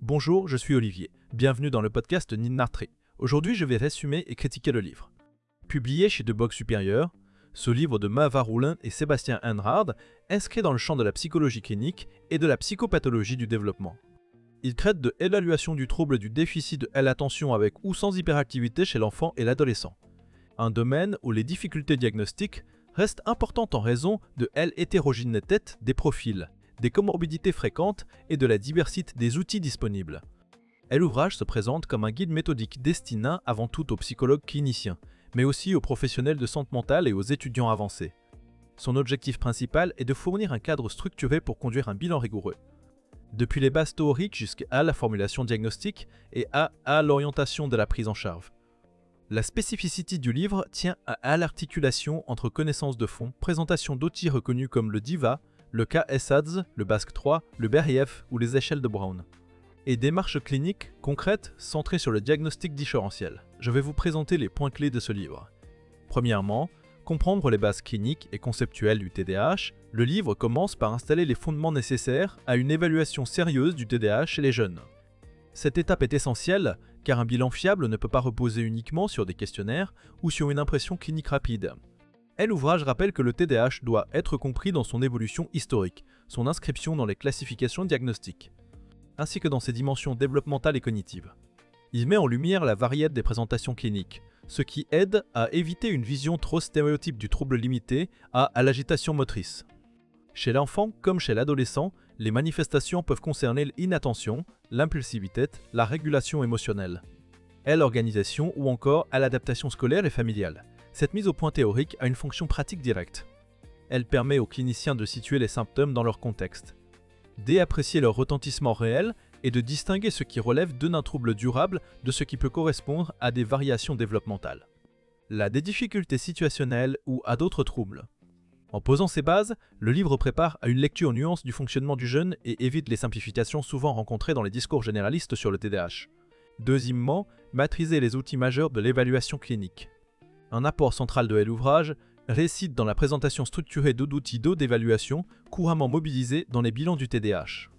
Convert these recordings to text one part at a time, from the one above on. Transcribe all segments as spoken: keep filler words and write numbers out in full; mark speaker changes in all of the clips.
Speaker 1: Bonjour, je suis Olivier. Bienvenue dans le podcast Ninartré. Aujourd'hui, je vais résumer et critiquer le livre. Publié chez De Bock Supérieur, ce livre de Maëva Roulin et Sébastien Henrard inscrit dans le champ de la psychologie clinique et de la psychopathologie du développement. Il traite de l'évaluation du trouble du déficit de l'attention avec ou sans hyperactivité chez l'enfant et l'adolescent. Un domaine où les difficultés diagnostiques restent importantes en raison de l'hétérogénéité des profils, des comorbidités fréquentes et de la diversité des outils disponibles. L'ouvrage se présente comme un guide méthodique destiné avant tout aux psychologues cliniciens, mais aussi aux professionnels de santé mentale et aux étudiants avancés. Son objectif principal est de fournir un cadre structuré pour conduire un bilan rigoureux. Depuis les bases théoriques jusqu'à la formulation diagnostique et à, à l'orientation de la prise en charge. La spécificité du livre tient à, à l'articulation entre connaissances de fond, présentation d'outils reconnus comme le DIVA, le K S A D S, le BASC trois, le Beriev ou les échelles de Brown. Et démarches cliniques concrètes centrées sur le diagnostic différentiel. Je vais vous présenter les points clés de ce livre. Premièrement, comprendre les bases cliniques et conceptuelles du T D A H, le livre commence par installer les fondements nécessaires à une évaluation sérieuse du T D A H chez les jeunes. Cette étape est essentielle car un bilan fiable ne peut pas reposer uniquement sur des questionnaires ou sur une impression clinique rapide. L'ouvrage rappelle que le T D A H doit être compris dans son évolution historique, son inscription dans les classifications diagnostiques, ainsi que dans ses dimensions développementales et cognitives. Il met en lumière la variété des présentations cliniques, ce qui aide à éviter une vision trop stéréotype du trouble limité à, à l'agitation motrice. Chez l'enfant comme chez l'adolescent, les manifestations peuvent concerner l'inattention, l'impulsivité, la régulation émotionnelle, et l'organisation ou encore à l'adaptation scolaire et familiale. Cette mise au point théorique a une fonction pratique directe. Elle permet aux cliniciens de situer les symptômes dans leur contexte, d'apprécier leur retentissement réel et de distinguer ce qui relève d'un trouble durable de ce qui peut correspondre à des variations développementales, là des difficultés situationnelles ou à d'autres troubles. En posant ces bases, le livre prépare à une lecture nuance du fonctionnement du jeune et évite les simplifications souvent rencontrées dans les discours généralistes sur le T D A H. Deuxièmement, maîtriser les outils majeurs de l'évaluation clinique. Un apport central de l'ouvrage réside dans la présentation structurée d'outils d'évaluation couramment mobilisés dans les bilans du T D A H.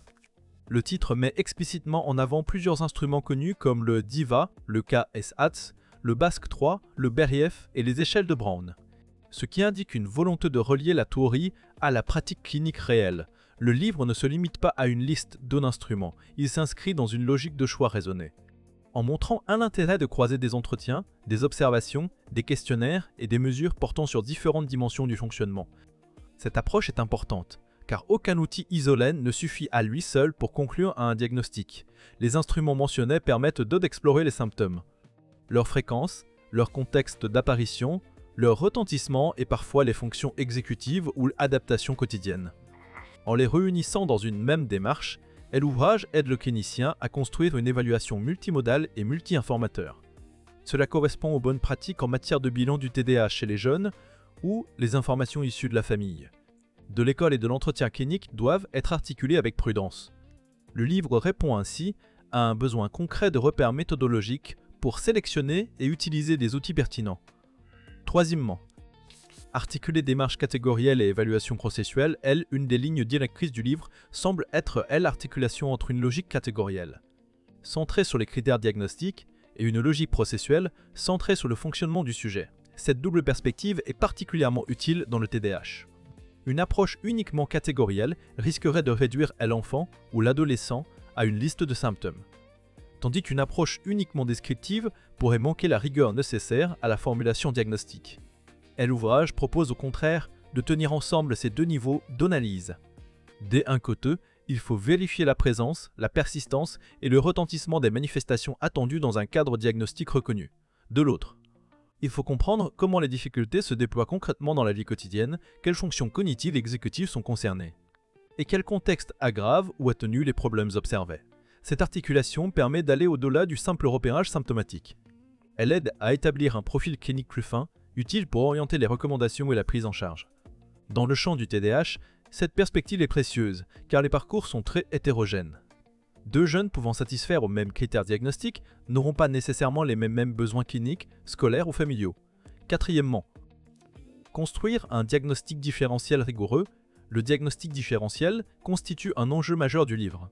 Speaker 1: Le titre met explicitement en avant plusieurs instruments connus comme le DIVA, le K S A D S, le BASC trois, le Beriev et les échelles de Brown, ce qui indique une volonté de relier la théorie à la pratique clinique réelle. Le livre ne se limite pas à une liste d'un instrument, il s'inscrit dans une logique de choix raisonné, en montrant un intérêt de croiser des entretiens, des observations, des questionnaires et des mesures portant sur différentes dimensions du fonctionnement. Cette approche est importante, car aucun outil isolé ne suffit à lui seul pour conclure à un diagnostic. Les instruments mentionnés permettent d'explorer les symptômes, leur fréquence, leur contexte d'apparition, leur retentissement et parfois les fonctions exécutives ou l'adaptation quotidienne. En les réunissant dans une même démarche, l'ouvrage aide le clinicien à construire une évaluation multimodale et multi-informateur. Cela correspond aux bonnes pratiques en matière de bilan du T D A H chez les jeunes ou les informations issues de la famille, de l'école et de l'entretien clinique doivent être articulées avec prudence. Le livre répond ainsi à un besoin concret de repères méthodologiques pour sélectionner et utiliser des outils pertinents. Troisièmement, articuler démarche catégorielle et évaluation processuelle, elle, une des lignes directrices du livre, semble être, elle, l'articulation entre une logique catégorielle, centrée sur les critères diagnostiques, et une logique processuelle, centrée sur le fonctionnement du sujet. Cette double perspective est particulièrement utile dans le T D A H. Une approche uniquement catégorielle risquerait de réduire l'enfant ou l'adolescent à une liste de symptômes, tandis qu'une approche uniquement descriptive pourrait manquer la rigueur nécessaire à la formulation diagnostique. L'ouvrage propose au contraire de tenir ensemble ces deux niveaux d'analyse. Dès un côté, il faut vérifier la présence, la persistance et le retentissement des manifestations attendues dans un cadre diagnostique reconnu. De l'autre, il faut comprendre comment les difficultés se déploient concrètement dans la vie quotidienne, quelles fonctions cognitives et exécutives sont concernées, et quel contexte aggrave ou atténue les problèmes observés. Cette articulation permet d'aller au-delà du simple repérage symptomatique. Elle aide à établir un profil clinique plus fin, utile pour orienter les recommandations et la prise en charge. Dans le champ du T D A H, cette perspective est précieuse, car les parcours sont très hétérogènes. Deux jeunes pouvant satisfaire aux mêmes critères diagnostiques n'auront pas nécessairement les mêmes, mêmes besoins cliniques, scolaires ou familiaux. Quatrièmement, construire un diagnostic différentiel rigoureux. Le diagnostic différentiel constitue un enjeu majeur du livre.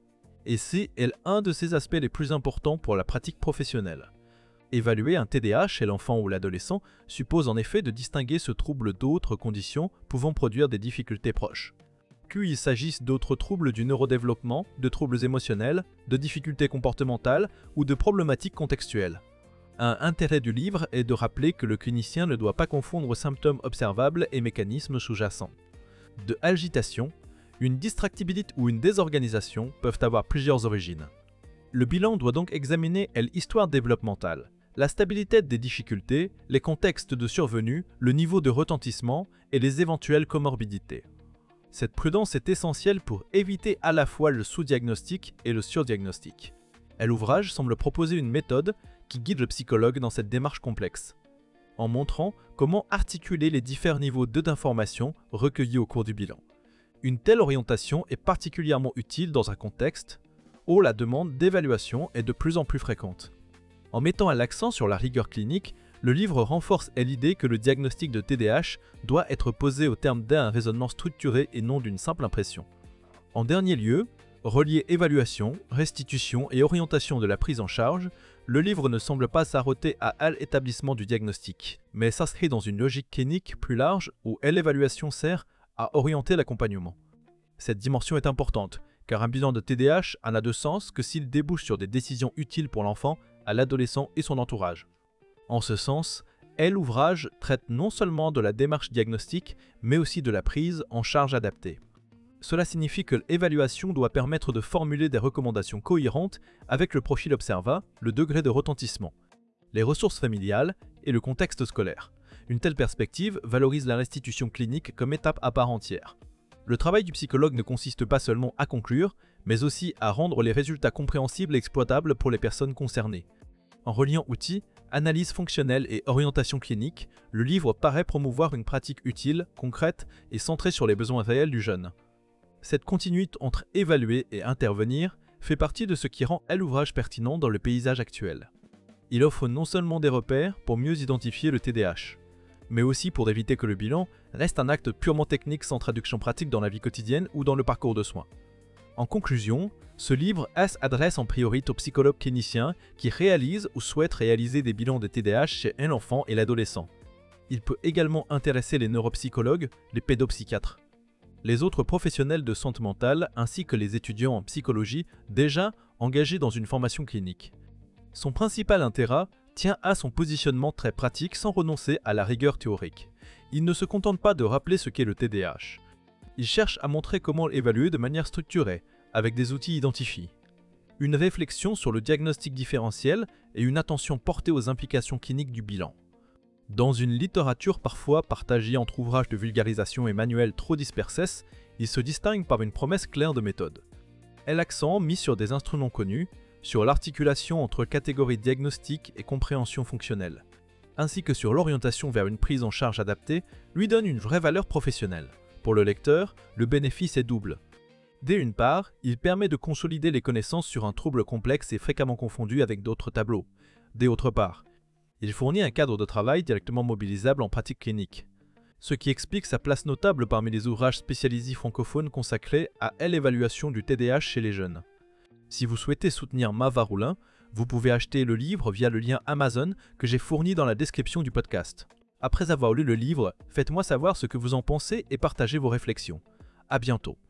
Speaker 1: et c'est un de ses aspects les plus importants pour la pratique professionnelle. Évaluer un T D A H chez l'enfant ou l'adolescent suppose en effet de distinguer ce trouble d'autres conditions pouvant produire des difficultés proches. Qu'il s'agisse d'autres troubles du neurodéveloppement, de troubles émotionnels, de difficultés comportementales ou de problématiques contextuelles. Un intérêt du livre est de rappeler que le clinicien ne doit pas confondre symptômes observables et mécanismes sous-jacents. De agitation, une distractibilité ou une désorganisation peuvent avoir plusieurs origines. Le bilan doit donc examiner l'histoire développementale, la stabilité des difficultés, les contextes de survenue, le niveau de retentissement et les éventuelles comorbidités. Cette prudence est essentielle pour éviter à la fois le sous-diagnostic et le surdiagnostic. L'ouvrage semble proposer une méthode qui guide le psychologue dans cette démarche complexe, en montrant comment articuler les différents niveaux d'informations recueillis au cours du bilan. Une telle orientation est particulièrement utile dans un contexte où la demande d'évaluation est de plus en plus fréquente. En mettant l'accent sur la rigueur clinique, le livre renforce l'idée que le diagnostic de T D A H doit être posé au terme d'un raisonnement structuré et non d'une simple impression. En dernier lieu, relier évaluation, restitution et orientation de la prise en charge, le livre ne semble pas s'arrêter à l'établissement du diagnostic, mais s'inscrit dans une logique clinique plus large où l'évaluation sert à orienter l'accompagnement. Cette dimension est importante, car un bilan de T D A H n'a de sens que s'il débouche sur des décisions utiles pour l'enfant, à l'adolescent et son entourage. En ce sens, l'ouvrage traite non seulement de la démarche diagnostique, mais aussi de la prise en charge adaptée. Cela signifie que l'évaluation doit permettre de formuler des recommandations cohérentes avec le profil observé, le degré de retentissement, les ressources familiales et le contexte scolaire. Une telle perspective valorise la restitution clinique comme étape à part entière. Le travail du psychologue ne consiste pas seulement à conclure, mais aussi à rendre les résultats compréhensibles et exploitables pour les personnes concernées. En reliant outils, analyse fonctionnelle et orientation clinique, le livre paraît promouvoir une pratique utile, concrète et centrée sur les besoins réels du jeune. Cette continuité entre évaluer et intervenir fait partie de ce qui rend l'ouvrage pertinent dans le paysage actuel. Il offre non seulement des repères pour mieux identifier le T D A H, mais aussi pour éviter que le bilan reste un acte purement technique sans traduction pratique dans la vie quotidienne ou dans le parcours de soins. En conclusion, ce livre s'adresse en priorité aux psychologues cliniciens qui réalisent ou souhaitent réaliser des bilans de T D A H chez un enfant et l'adolescent. Il peut également intéresser les neuropsychologues, les pédopsychiatres, les autres professionnels de santé mentale ainsi que les étudiants en psychologie déjà engagés dans une formation clinique. Son principal intérêt tient à son positionnement très pratique sans renoncer à la rigueur théorique. Il ne se contente pas de rappeler ce qu'est le T D A H. Il cherche à montrer comment l'évaluer de manière structurée, avec des outils identifiés. Une réflexion sur le diagnostic différentiel et une attention portée aux implications cliniques du bilan. Dans une littérature parfois partagée entre ouvrages de vulgarisation et manuels trop dispersés, il se distingue par une promesse claire de méthode. L'accent mis sur des instruments connus, sur l'articulation entre catégories diagnostiques et compréhension fonctionnelle, ainsi que sur l'orientation vers une prise en charge adaptée, lui donne une vraie valeur professionnelle. Pour le lecteur, le bénéfice est double. D'une part, il permet de consolider les connaissances sur un trouble complexe et fréquemment confondu avec d'autres tableaux. D'autre part, il fournit un cadre de travail directement mobilisable en pratique clinique, ce qui explique sa place notable parmi les ouvrages spécialisés francophones consacrés à l'évaluation du T D A H chez les jeunes. Si vous souhaitez soutenir Mavaroulin, vous pouvez acheter le livre via le lien Amazon que j'ai fourni dans la description du podcast. Après avoir lu le livre, faites-moi savoir ce que vous en pensez et partagez vos réflexions. À bientôt.